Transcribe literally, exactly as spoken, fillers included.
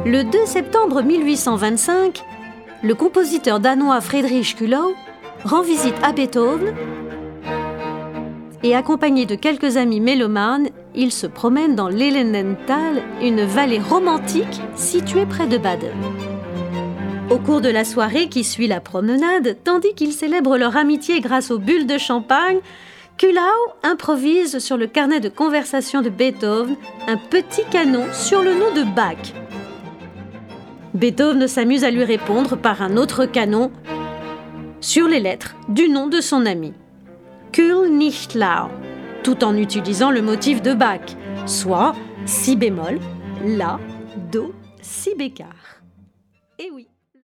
Le deux septembre mille huit cent vingt-cinq, le compositeur danois Friedrich Kuhlau rend visite à Beethoven et, accompagné de quelques amis mélomanes, il se promène dans l'Ellenental, une vallée romantique située près de Baden. Au cours de la soirée qui suit la promenade, tandis qu'ils célèbrent leur amitié grâce aux bulles de champagne, Kuhlau improvise sur le carnet de conversation de Beethoven un petit canon sur le nom de Bach. Beethoven s'amuse à lui répondre par un autre canon sur les lettres du nom de son ami, Kühl nicht lau, tout en utilisant le motif de Bach, soit si bémol, la, do, si bécard. Et oui.